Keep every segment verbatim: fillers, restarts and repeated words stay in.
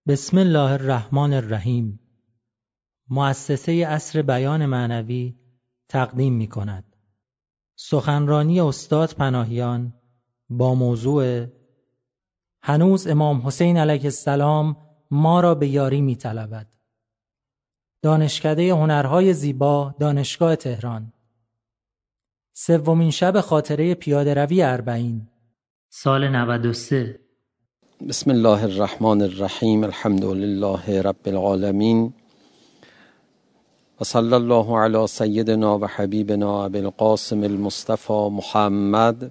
بسم الله الرحمن الرحیم. مؤسسه عصر بیان معنوی تقدیم می کند سخنرانی استاد پناهیان با موضوع هنوز امام حسین علیه السلام ما را به یاری می طلبد. دانشکده هنرهای زیبا دانشگاه تهران. سومین شب خاطره پیاده روی اربعین سال نود و سه. بسم الله الرحمن الرحیم. الحمد لله رب العالمین و صلی الله علی سیدنا و حبیبنا ابی القاسم المصطفى محمد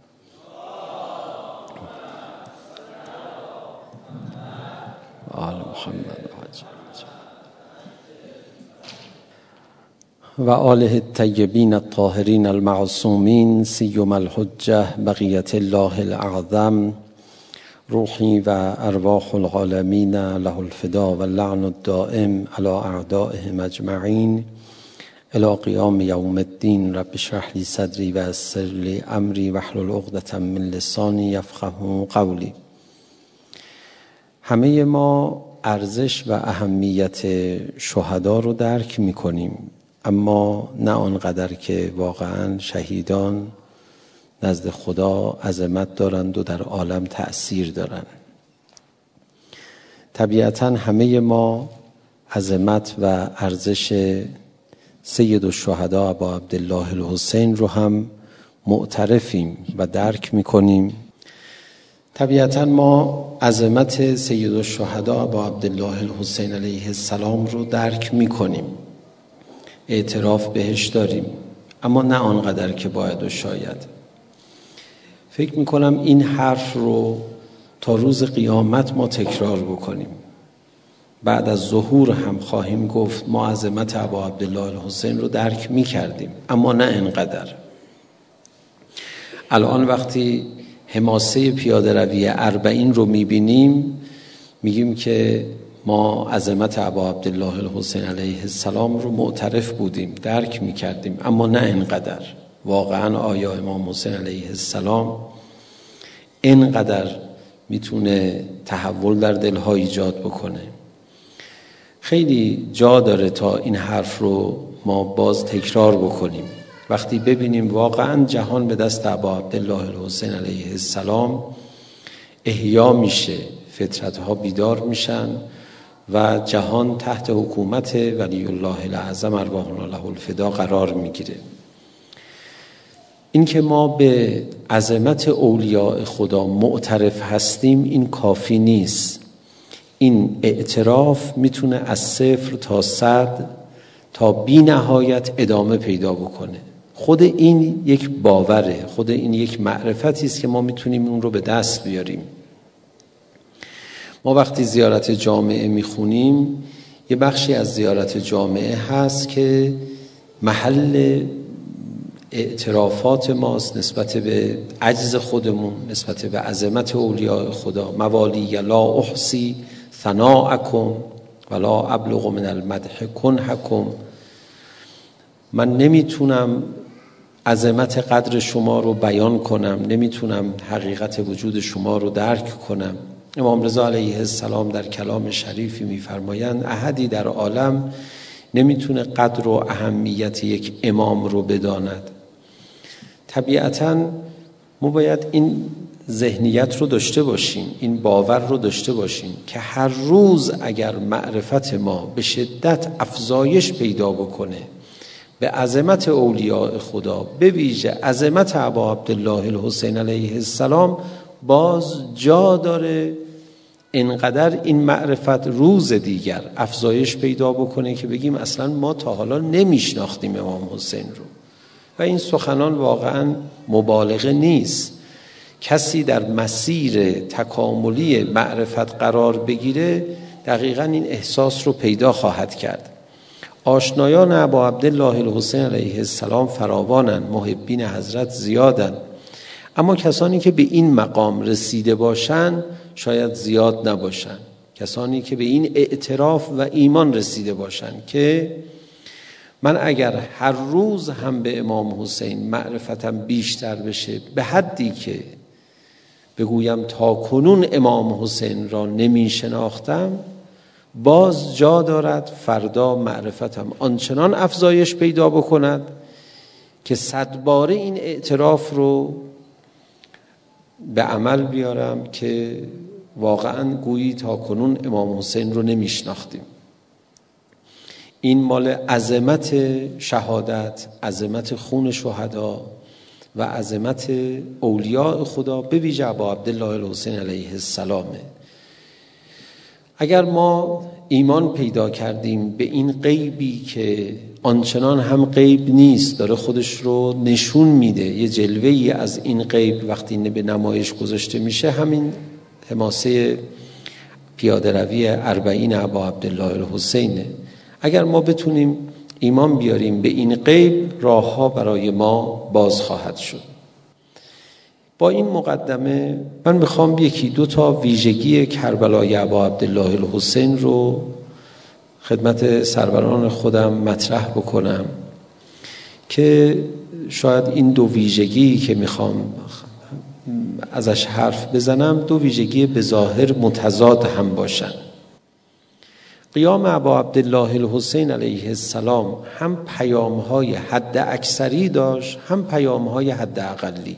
آل محمد و آله الطیبین الطاهرین المعصومین سیما الحجة بقیة الله الاعظم روحی و ارواح العالمین له الفدا و اللعن الدائم علی اعدائهم اجمعین الی قیام یوم الدین. رب اشرح لی صدری و یسر لی امری واحلل عقدة من لسانی یفقهوا قولی. همه ما ارزش و اهمیت شهدا رو درک می‌کنیم، اما نه آنقدر که واقعاً شهیدان نزد خدا عظمت دارند و در عالم تأثیر دارند. طبیعتاً همه ما عظمت و ارزش سید الشهدا ابا عبدالله الحسین رو هم معترفیم و درک میکنیم. طبیعتاً ما عظمت سید الشهدا ابا عبدالله الحسین علیه السلام رو درک میکنیم، اعتراف بهش داریم، اما نه آنقدر که باید و شاید. فکر میکنم این حرف رو تا روز قیامت ما تکرار بکنیم. بعد از ظهور هم خواهیم گفت ما عظمت ابا عبدالله الحسین رو درک میکردیم، اما نه اینقدر. الان وقتی حماسه پیاده روی اربعین رو میبینیم میگیم که ما عظمت ابا عبدالله الحسین علیه السلام رو معترف بودیم، درک میکردیم، اما نه اینقدر. واقعا آیا امام حسین علیه السلام اینقدر میتونه تحول در دلها ایجاد بکنه؟ خیلی جا داره تا این حرف رو ما باز تکرار بکنیم. وقتی ببینیم واقعا جهان به دست ابا عبدالله الحسین علیه السلام احیا میشه، فطرتها بیدار میشن و جهان تحت حکومت ولی الله الاعظم ارواحنا له الفدا قرار میگیره. این که ما به عظمت اولیاء خدا معترف هستیم این کافی نیست. این اعتراف میتونه از صفر تا صد تا بی نهایت ادامه پیدا بکنه. خود این یک باوره، خود این یک معرفتی است که ما میتونیم اون رو به دست بیاریم. ما وقتی زیارت جامعه میخونیم یه بخشی از زیارت جامعه هست که محل اعترافات ماست نسبت به عجز خودمون، نسبت به عظمت اولیاء خدا. موالی لا احصی ثناءکم ولا ابلغ من المدح کنحکم. من نمیتونم عظمت قدر شما رو بیان کنم، نمیتونم حقیقت وجود شما رو درک کنم. امام رضا علیه السلام در کلام شریفی میفرمایند احدی در عالم نمیتونه قدر و اهمیت یک امام رو بداند. طبیعتاً ما باید این ذهنیت رو داشته باشیم، این باور رو داشته باشیم که هر روز اگر معرفت ما به شدت افزایش پیدا بکنه به عظمت اولیاء خدا، به ویژه عظمت ابا عبدالله الحسین علیه السلام، باز جا داره اینقدر این معرفت روز دیگر افزایش پیدا بکنه که بگیم اصلا ما تا حالا نمیشناختیم امام حسین رو. و این سخنان واقعا مبالغه نیست. کسی در مسیر تکاملی معرفت قرار بگیره دقیقا این احساس رو پیدا خواهد کرد. آشنایان ابا عبدالله الحسین علیه السلام فراوانن، محبین حضرت زیادن، اما کسانی که به این مقام رسیده باشن شاید زیاد نباشن. کسانی که به این اعتراف و ایمان رسیده باشن که من اگر هر روز هم به امام حسین معرفتم بیشتر بشه به حدی که بگویم تا کنون امام حسین را نمی شناختم، باز جا دارد فردا معرفتم آنچنان افزایش پیدا بکند که صد باره این اعتراف رو به عمل بیارم که واقعا گویی تا کنون امام حسین رو نمیشناختیم. این مال عظمت شهادت، عظمت خون شهدا و عظمت اولیاء خدا، به ویژه ابا عبدالله الحسین علیه السلامه. اگر ما ایمان پیدا کردیم به این غیبی که آنچنان هم غیب نیست، داره خودش رو نشون میده، یه جلوه‌ای از این غیب وقتی به نمایش گذاشته میشه، همین حماسه پیاده روی اربعین ابا عبدالله الحسینه. اگر ما بتونیم ایمان بیاریم به این غیب، راه ها برای ما باز خواهد شد. با این مقدمه من میخوام یکی دو تا ویژگی کربلای ابا عبدالله الحسین رو خدمت سروران خودم مطرح بکنم که شاید این دو ویژگی که میخوام ازش حرف بزنم دو ویژگی به ظاهر متضاد هم باشن. قیام ابا عبدالله الحسین علیه السلام هم پیام‌های حد اکثری داشت، هم پیام‌های حد اقلی.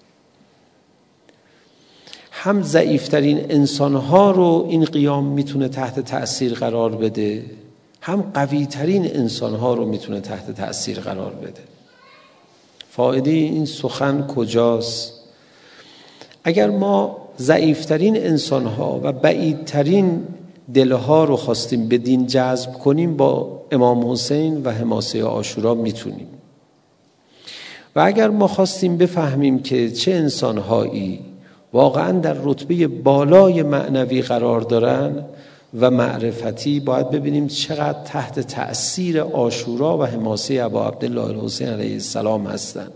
هم ضعیفترین انسان‌ها رو این قیام میتونه تحت تأثیر قرار بده، هم قوی‌ترین انسان‌ها رو میتونه تحت تأثیر قرار بده. فایده این سخن کجاست؟ اگر ما ضعیفترین انسان‌ها و بعیدترین دلها رو خواستیم به دین جذب کنیم، با امام حسین و حماسه عاشورا میتونیم. و اگر ما خواستیم بفهمیم که چه انسان‌هایی واقعاً در رتبه بالای معنوی قرار دارن و معرفتی، باید ببینیم چقدر تحت تأثیر عاشورا و حماسه ابا عبدالله الحسین علیه السلام هستند.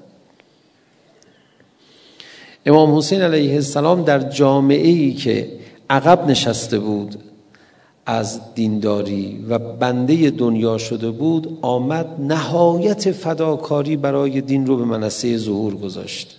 امام حسین علیه السلام در جامعه‌ای که عقب نشسته بود از دینداری و بنده دنیا شده بود، آمد نهایت فداکاری برای دین رو به منصه ظهور گذاشت.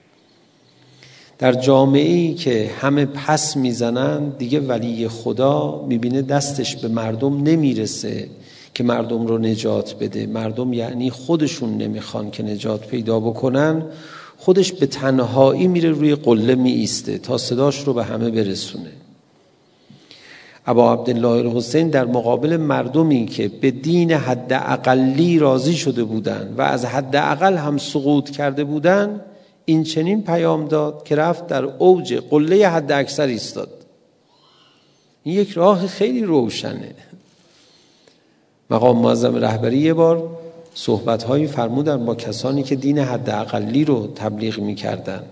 در جامعه‌ای که همه پس میزنن، دیگه ولی خدا میبینه دستش به مردم نمیرسه که مردم رو نجات بده. مردم یعنی خودشون نمیخوان که نجات پیدا بکنن، خودش به تنهایی میره روی قله می ایسته تا صداش رو به همه برسونه. ابا عبدالله الحسین در مقابل مردمی که به دین حد اقلی راضی شده بودند و از حد اقل هم سقوط کرده بودند، این چنین پیام داد که رفت در اوج قله حد اکثر ایستاد. این یک راه خیلی روشنه. مقام معظم رهبری یه بار صحبت‌هایی فرمودن با کسانی که دین حد اقلی رو تبلیغ می‌کردن.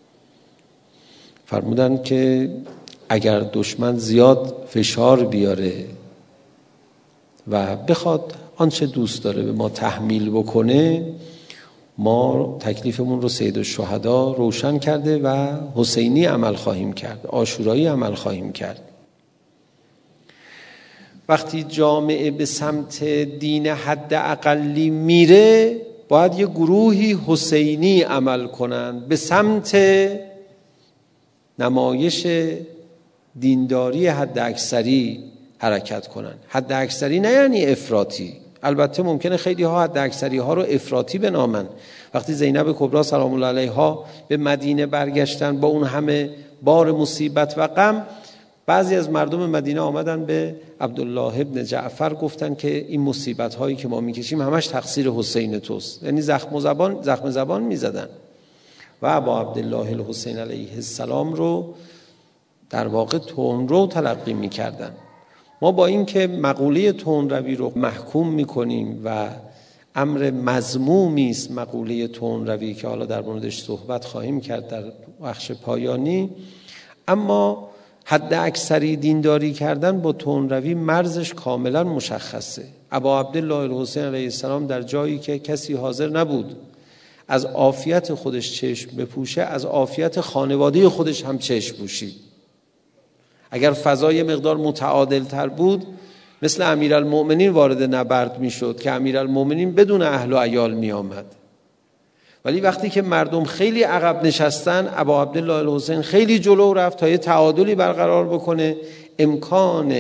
فرمودن که اگر دشمن زیاد فشار بیاره و بخواد آنچه دوست داره به ما تحمیل بکنه، ما تکلیفمون رو سید الشهدا روشن کرده و حسینی عمل خواهیم کرد، عاشورایی عمل خواهیم کرد. وقتی جامعه به سمت دین حد اقلی میره، باید یه گروهی حسینی عمل کنن، به سمت نمایش دینداری حد اکثری حرکت کنن. حد اکثری نه یعنی افراطی. البته ممکنه خیلی ها حد اکثری ها رو افراطی بنامن. وقتی زینب کبرا سلام الله علیها به مدینه برگشتن با اون همه بار مصیبت و غم، بعضی از مردم مدینه آمدن به عبدالله ابن جعفر گفتن که این مصیبت هایی که ما میکشیم همش تقصیر حسین توست. یعنی زخم زبان زخم زبان میزدن و ابا عبدالله الحسین علیه السلام رو در واقع تندرو تلقی میکردن. ما با این که مقوله تندروی رو محکوم میکنیم و امر مذمومی است مقوله تندروی که حالا در موردش صحبت خواهیم کرد در بخش پایانی، اما حد اکثری دینداری کردن با تندروی مرزش کاملا مشخصه. ابا عبدالله الحسین علیه السلام در جایی که کسی حاضر نبود از عافیت خودش چشم بپوشه، از عافیت خانواده خودش هم چشم پوشید. اگر فضای مقدار متعادل تر بود، مثل امیرالمؤمنین وارد نبرد می شد که امیرالمؤمنین بدون اهل و عیال می آمد. ولی وقتی که مردم خیلی عقب نشستن، ابا عبدالله الحسین خیلی جلو رفت تا یه تعادلی برقرار بکنه، امکان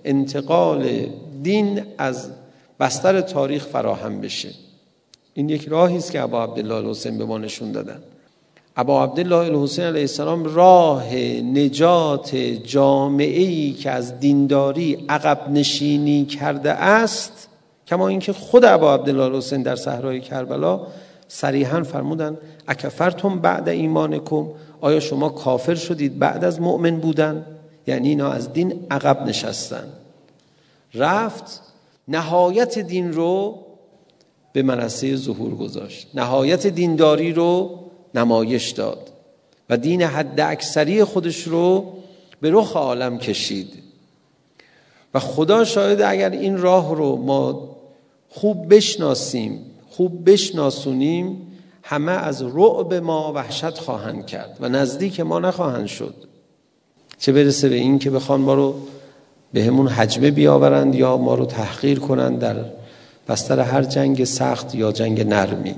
انتقال دین از بستر تاریخ فراهم بشه. این یک راهی است که ابا عبدالله الحسین به ما نشون دادن. ابا عبدالله الحسین علیه السلام راه نجات جامعه‌ای که از دینداری عقب نشینی کرده است، کما اینکه خود ابا عبدالله الحسین در صحرای کربلا صریحاً فرمودن اکفرتم بعد ایمانکم، آیا شما کافر شدید بعد از مؤمن بودن؟ یعنی اینا از دین عقب نشستن. رفت نهایت دین رو به منصه ظهور گذاشت، نهایت دینداری رو نمایش داد و دین حد اکثری خودش رو به رخ عالم کشید. و خدا شاهد اگر این راه رو ما خوب بشناسیم، خوب بشناسونیم، همه از رعب ما وحشت خواهند کرد و نزدیک ما نخواهند شد. چه برسه به این که بخوان ما رو به همون حجمه بیاورند یا ما رو تحقیر کنند در بستر هر جنگ سخت یا جنگ نرمی.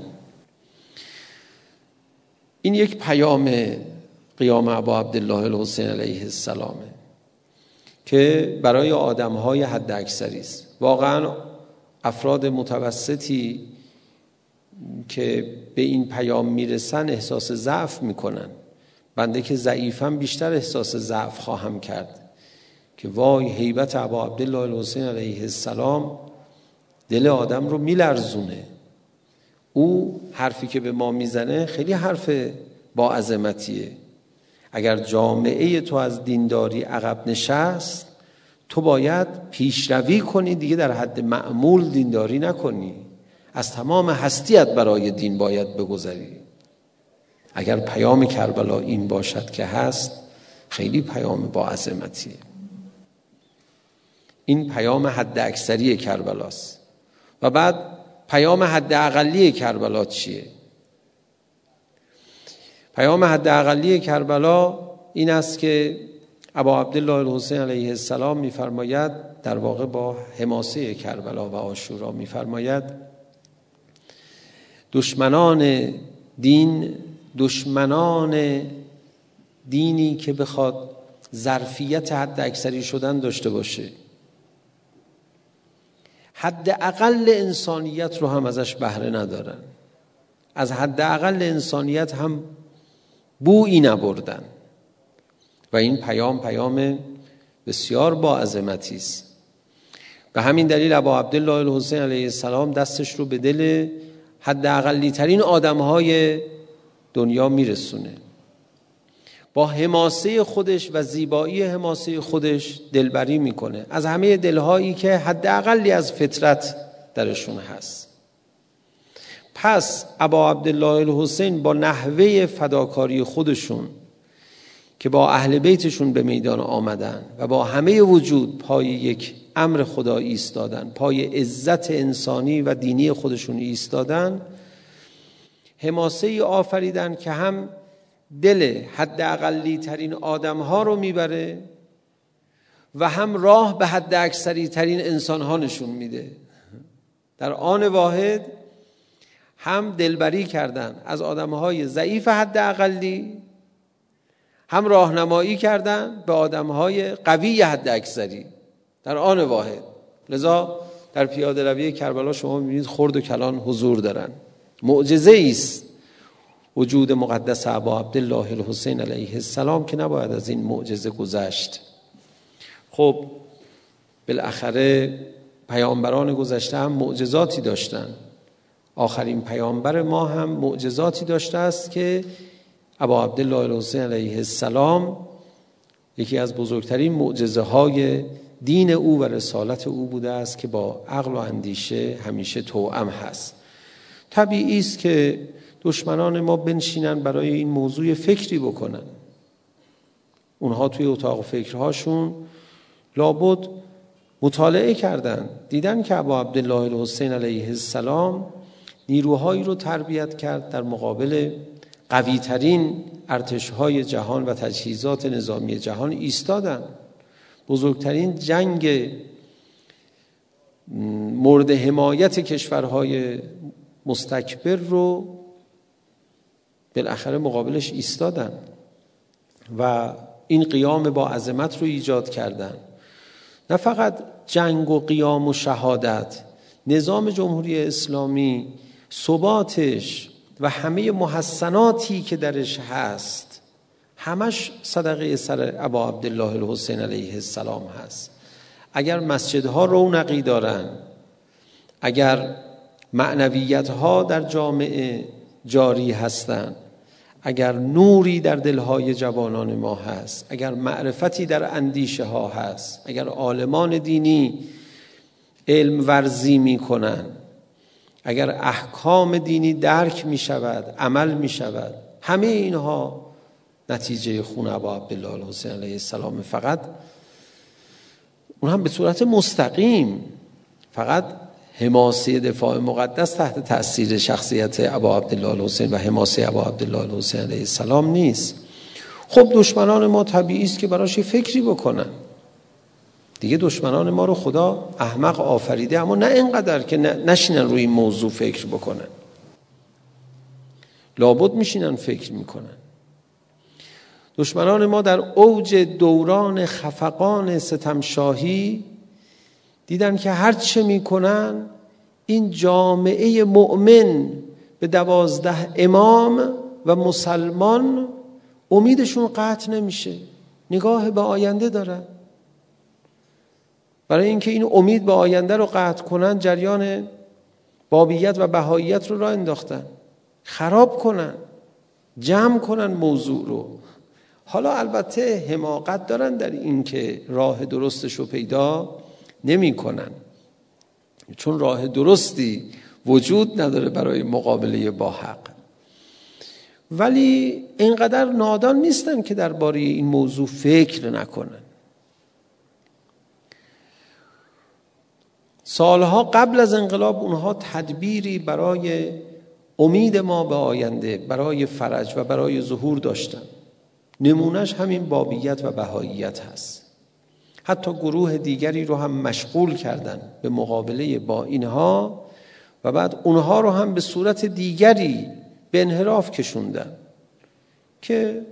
این یک پیام قیام ابا عبدالله الحسین علیه السلامه که برای آدم‌های حد اکثری است. واقعا افراد متوسطی که به این پیام میرسن احساس ضعف میکنن. بنده که ضعیفم بیشتر احساس ضعف خواهم کرد که وای هیبت ابا عبدالله الحسین علیه السلام دل آدم رو میلرزونه. او حرفی که به ما میزنه خیلی حرف با عظمتیه. اگر جامعه تو از دینداری عقب نشست، تو باید پیشروی کنی، دیگه در حد معمول دینداری نکنی، از تمام هستیت برای دین باید بگذری. اگر پیام کربلا این باشد که هست، خیلی پیام با عظمتیه. این پیام حد اکثری کربلاست. و بعد پیام حد اقلی کربلا چیه؟ پیام حد اقلی کربلا این است که ابا عبدالله الحسین علیه السلام می‌فرماید، در واقع با حماسه کربلا و عاشورا می‌فرماید دشمنان دین، دشمنان دینی که بخواد ظرفیت حد اکثری شدن داشته باشه، حد اقل انسانیت رو هم ازش بهره ندارن، از حد اقل انسانیت هم بویی نبردن. و این پیام پیام بسیار با عظمتی است. به همین دلیل ابا عبدالله الحسین علیه السلام دستش رو به دل حد اقلی ترین آدم‌های دنیا میرسونه. با حماسه خودش و زیبایی حماسه خودش دلبری میکنه از همه دلهایی که حد اقلی از فطرت درشون هست. پس ابا عبدالله الحسین با نحوه فداکاری خودشون که با اهل بیتشون به میدان آمدن و با همه وجود پای یک امر خدا ایستادن، پای عزت انسانی و دینی خودشون ایستادن، حماسه ای آفریدن که هم دل حد اقلی ترین آدم ها رو میبره و هم راه به حد اکثری ترین انسان ها نشون میده. در آن واحد هم دلبری کردن از آدم های ضعیف حد اقلی، هم راهنمایی کردن به آدم های قوی حد اکثری در آن واحد. لذا در پیاده روی کربلا شما میبینید خرد و کلان حضور دارن. معجزه است وجود مقدس ابا عبدالله الحسین علیه السلام که نباید از این معجزه گذشت. خب بالاخره پیامبران گذشته هم معجزاتی داشتن. آخرین پیامبر ما هم معجزاتی داشته است که ابا عبدالله الحسین علیه السلام یکی از بزرگترین معجزه های دین او و رسالت او بوده است که با عقل و اندیشه همیشه توأم هست. طبیعی است که دشمنان ما بنشینن برای این موضوع فکری بکنن. اونها توی اتاق فکرهاشون لابد مطالعه کردن، دیدن که ابا عبدالله الحسین علیه السلام نیروهایی رو تربیت کرد در مقابل قوی ترین ارتش‌های جهان و تجهیزات نظامی جهان ایستادن. بزرگترین جنگ مورد حمایت کشورهای مستکبر رو بالاخره مقابلش ایستادن و این قیام با عظمت رو ایجاد کردن. نه فقط جنگ و قیام و شهادت، نظام جمهوری اسلامی، ثباتش و همه محسناتی که درش هست همش صدقه سر ابا عبدالله الحسین علیه السلام هست. اگر مسجدها رونقی دارن، اگر معنویتها در جامعه جاری هستند، اگر نوری در دلهای جوانان ما هست، اگر معرفتی در اندیشه ها هست، اگر عالمان دینی علم ورزی می کنن، اگر احکام دینی درک می شود، عمل می شود، همه اینها نتیجه خون ابا عبدالله الحسین علیه السلام. فقط اون هم به صورت مستقیم، فقط حماسه دفاع مقدس تحت تأثیر شخصیت ابا عبدالله الحسین و حماسه ابا عبدالله الحسین علیه السلام نیست. خب دشمنان ما طبیعی است که براش فکری بکنن دیگه. دشمنان ما رو خدا احمق آفریده، اما نه اینقدر که نشینن روی این موضوع فکر بکنن، لابد میشینن فکر میکنن. دشمنان ما در اوج دوران خفقان ستمشاهی دیدن که هر چه میکنن این جامعه مؤمن به دوازده امام و مسلمان امیدشون قطع نمیشه، نگاه به آینده دارن. برای اینکه این امید به آینده رو قطع کنن جریان بابیت و بهاییت رو راه انداختن، خراب کنن، جمع کنن موضوع رو. حالا البته حماقت دارن در این که راه درستش رو پیدا نمی کنن، چون راه درستی وجود نداره برای مقابله با حق. ولی اینقدر نادان نیستن که درباره این موضوع فکر نکنن. سالها قبل از انقلاب اونها تدبیری برای امید ما به آینده، برای فرج و برای ظهور داشتن. نمونش همین بابیت و بهاییت هست. حتی گروه دیگری رو هم مشغول کردن به مقابله با اینها و بعد اونها رو هم به صورت دیگری به انحراف کشوندن که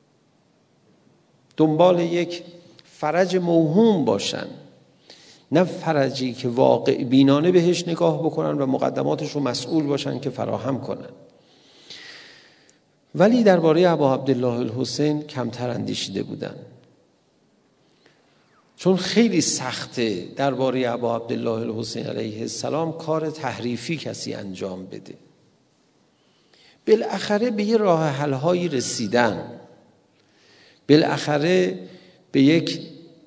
دنبال یک فرج موهوم باشن، نه فرجی که واقع بینانه بهش نگاه بکنن و مقدماتش رو مسئول باشن که فراهم کنن. ولی درباره ابا عبدالله الحسین کمتر اندیشیده بودن، چون خیلی سخته درباره ابا عبدالله الحسین علیه السلام کار تحریفی کسی انجام بده. بالاخره به یه راه حل‌هایی رسیدن، بالاخره به یک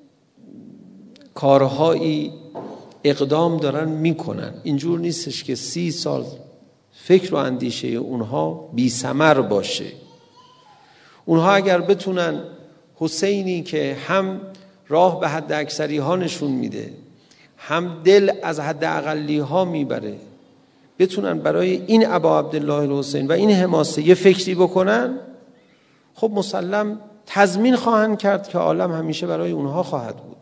کارهایی اقدام دارن میکنن. اینجور نیستش که سی سال فکر و اندیشه اونها بی ثمر باشه. اونها اگر بتونن حسینی که هم راه به حد اکثری ها نشون میده، هم دل از حد اقلی ها میبره، بتونن برای این ابا عبدالله الحسین و این حماسه یه فکری بکنن، خب مسلم تضمین خواهند کرد که عالم همیشه برای اونها خواهد بود.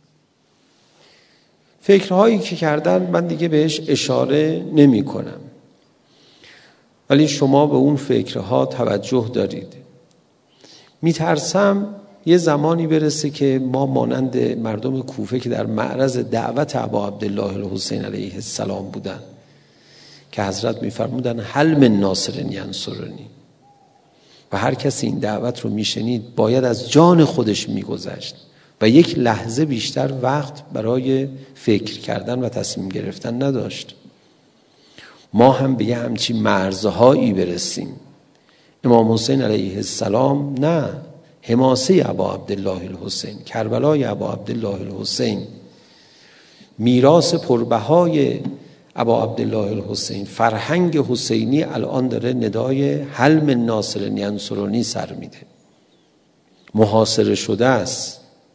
فکرهایی که کردن من دیگه بهش اشاره نمی کنم، ولی شما به اون فکرها توجه دارید. میترسم یه زمانی برسه که ما مانند مردم کوفه که در معرض دعوت ابا عبدالله الحسین علیه السلام بودن که حضرت میفرمودن هل من ناصر ینصرنی، و هر کسی این دعوت رو میشنید باید از جان خودش میگذشت و یک لحظه بیشتر وقت برای فکر کردن و تصمیم گرفتن نداشت. ما هم به یه همچین مرزهایی برسیم. امام حسین علیه السلام نه، حماسه ابا عبدالله الحسین، کربلای ابا عبدالله الحسین، میراث پربهای ابا عبدالله الحسین، فرهنگ حسینی الان داره ندای حل من ناصر ینصرنی سر میده. محاصره شده است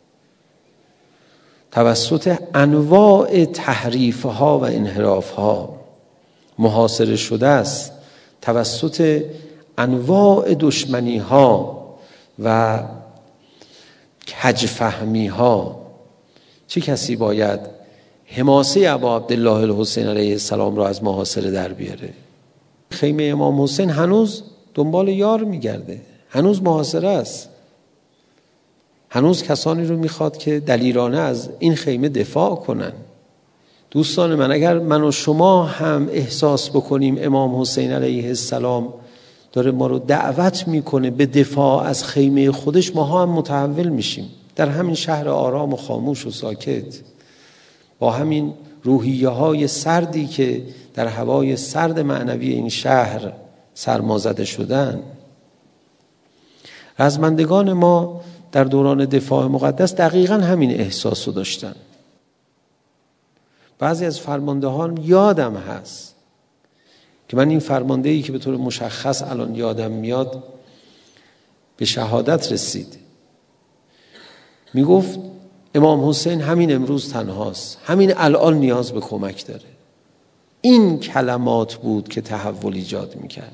توسط انواع تحریفها و انحرافها، محاصره شده است توسط انواع دشمنیها و کجفهمیها. چه کسی باید حماسه ابا عبدالله الحسین علیه السلام را از محاصره در بیاره؟ خیمه امام حسین هنوز دنبال یار میگرده، هنوز محاصره است. هنوز کسانی رو میخواد که دلیرانه از این خیمه دفاع کنن. دوستان من، اگر من و شما هم احساس بکنیم امام حسین علیه السلام داره ما رو دعوت میکنه به دفاع از خیمه خودش، ما ها هم متحول میشیم در همین شهر آرام و خاموش و ساکت، با همین روحیه های سردی که در هوای سرد معنوی این شهر سرمازده شدن. رزمندگان ما در دوران دفاع مقدس دقیقاً همین احساس رو داشتن. بعضی از فرماندهان یادم هست که من این فرماندهی که به طور مشخص الان یادم میاد به شهادت رسید، میگفت امام حسین همین امروز تنهاست، همین الان نیاز به کمک داره. این کلمات بود که تحول ایجاد میکرد.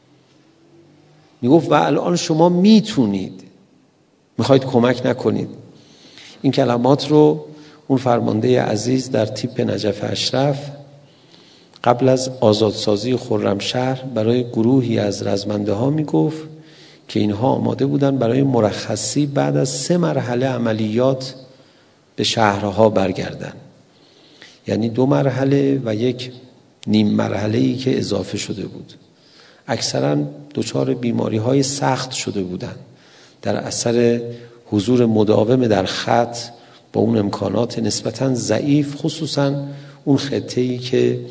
میگفت و الان شما میتونید، میخواید کمک نکنید. این کلمات رو اون فرمانده عزیز در تیپ نجف اشرف قبل از آزادسازی خرمشهر برای گروهی از رزمنده ها میگفت که اینها آماده بودن برای مرخصی بعد از سه مرحله عملیات به شهرها برگردن، یعنی دو مرحله و یک نیم مرحله‌ای که اضافه شده بود. اکثرا دچار بیماری های سخت شده بودن در اثر حضور مداوم در خط با اون امکانات نسبتاً ضعیف، خصوصاً اون خطه‌ای که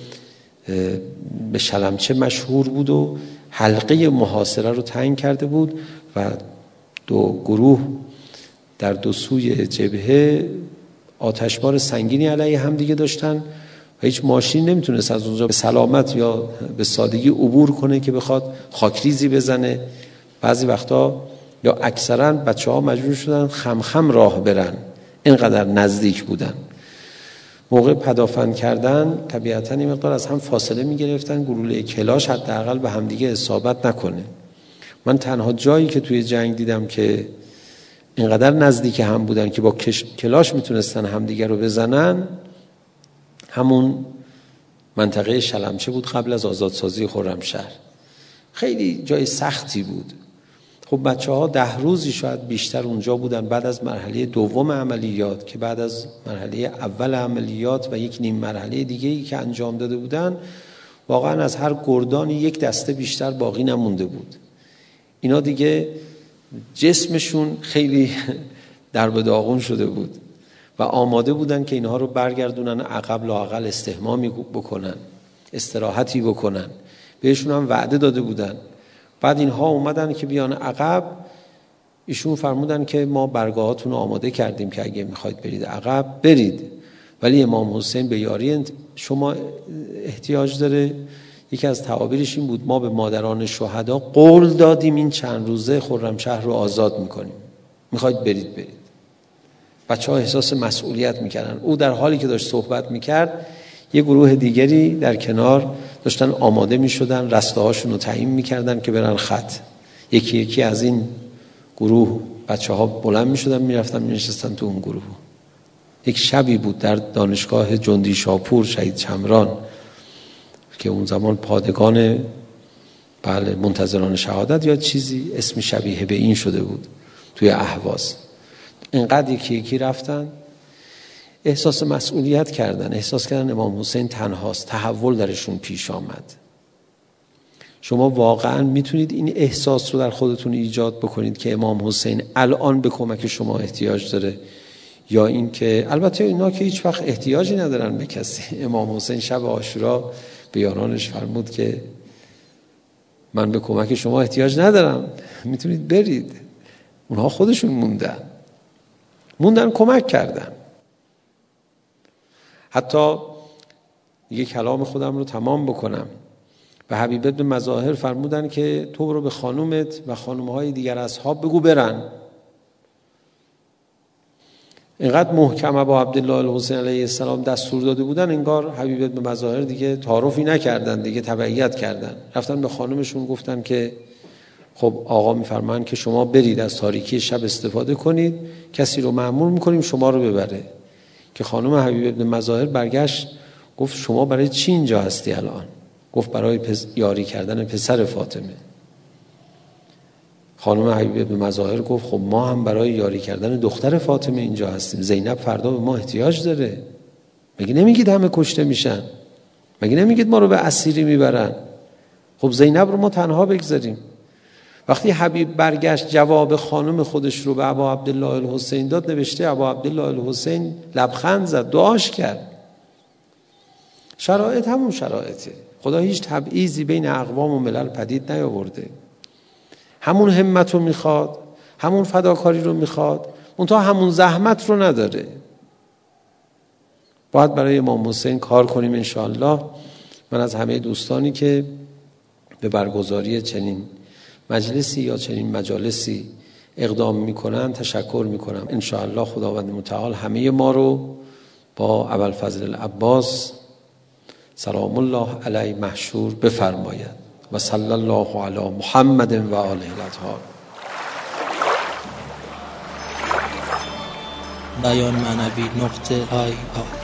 به شلمچه مشهور بود و حلقه محاصره رو تنگ کرده بود و دو گروه در دو سوی جبهه آتشبار سنگینی علیه هم دیگه داشتن و هیچ ماشین نمیتونست از اونجا به سلامت یا به سادگی عبور کنه که بخواد خاکریزی بزنه. بعضی وقتا یا اکثرا بچه ها مجبور شدن خم خم راه برن، اینقدر نزدیک بودن. موقع پدافند کردن طبیعتاً این مقدار از هم فاصله میگرفتن، گلوله کلاش حداقل به همدیگه اصابت نکنه. من تنها جایی که توی جنگ دیدم که اینقدر نزدیک هم بودن که با کلاش میتونستن همدیگه رو بزنن همون منطقه شلمچه بود قبل از آزادسازی خرمشهر. خیلی جای سختی بود. خب بچه ها ده روزی شاید بیشتر اونجا بودن بعد از مرحله دوم عملیات، که بعد از مرحله اول عملیات و یک نیم مرحله دیگه‌ای که انجام داده بودن واقعا از هر گردانی یک دسته بیشتر باقی نمونده بود. اینا دیگه جسمشون خیلی در به داغون شده بود و آماده بودن که اینها رو برگردونن عقب، لااقل استحمامی بکنن، استراحتی بکنن. بهشون هم وعده داده بودن. بعد اینها اومدن که بیان عقب، ایشون فرمودن که ما برگاهاتون رو آماده کردیم که اگه میخواید برید عقب برید، ولی امام حسین به یاری شما احتیاج داره. یکی از تعابیرش این بود ما به مادران شهدا قول دادیم این چند روزه خرمشهر رو آزاد میکنیم، میخواید برید برید. بچه ها احساس مسئولیت میکردن. او در حالی که داشت صحبت میکرد یه گروه دیگری در کنار داشتن آماده میشدن، رسته هاشون رو تعیین میکردن که برن خط. یکی یکی از این گروه بچه ها بلند میشدن میرفتن مینشستن تو اون گروه. یک شبی بود در دانشگاه جندی شاپور شهید چمران که اون زمان پادگان بله منتظران شهادت یا چیزی اسم شبیه به این شده بود توی اهواز. اینقدر یکی یکی رفتن، احساس مسئولیت کردن، احساس کردن امام حسین تنهاست، تحول درشون پیش آمد. شما واقعا میتونید این احساس رو در خودتون ایجاد بکنید که امام حسین الان به کمک شما احتیاج داره، یا این که البته اینا که هیچ وقت احتیاجی ندارن به کسی. امام حسین شب عاشورا به یارانش فرمود که من به کمک شما احتیاج ندارم، میتونید برید. اونها خودشون موندن موندن کمک کردن. حتی یک کلام خودم رو تمام بکنم، به حبیب بن مظاهر فرمودن که تو رو به خانومت و خانومهای دیگر اصحاب بگو برن. اینقدر محکمه با عبدالله الحسین علیه السلام دستور داده بودن، انگار حبیب بن مظاهر دیگه تعارفی نکردن، دیگه تبعیت کردن. رفتن به خانومشون گفتن که خب آقا میفرمان که شما برید از تاریکی شب استفاده کنید، کسی رو مأمور میکنیم شما رو ببره. که خانم حبیب بن مظاهر برگشت گفت شما برای چی اینجا هستی الان؟ گفت برای پس... یاری کردن پسر فاطمه. خانم حبیبی به مظاهر گفت خب ما هم برای یاری کردن دختر فاطمه اینجا هستیم، زینب فردا به ما احتیاج داره. مگه نمیگید همه کشته میشن؟ مگه نمیگید ما رو به اسیری میبرن؟ خب زینب رو ما تنها بگذاریم. وقتی حبیب برگشت جواب خانم خودش رو به ابا عبدالله الحسین داد، نوشته ابا عبدالله الحسین لبخند زد، دعاش کرد. شرایط همون شرایطه. خدا هیچ تبعیضی بین اقوام و ملل پدید نیاورده. همون همت رو میخواد، همون فداکاری رو میخواد، منتها همون زحمت رو نداره. باید برای امام حسین کار کنیم انشاءالله. من از همه دوستانی که به برگزاری چنین مجلسی یا چنین مجالسی اقدام میکنن تشکر میکنم. انشاءالله خداوند متعال همه ما رو با ابوالفضل العباس سلام الله علیه محشور بفرماید و صلی الله علی محمد و آله الاطهار. بیان معنوی نقطه آی آی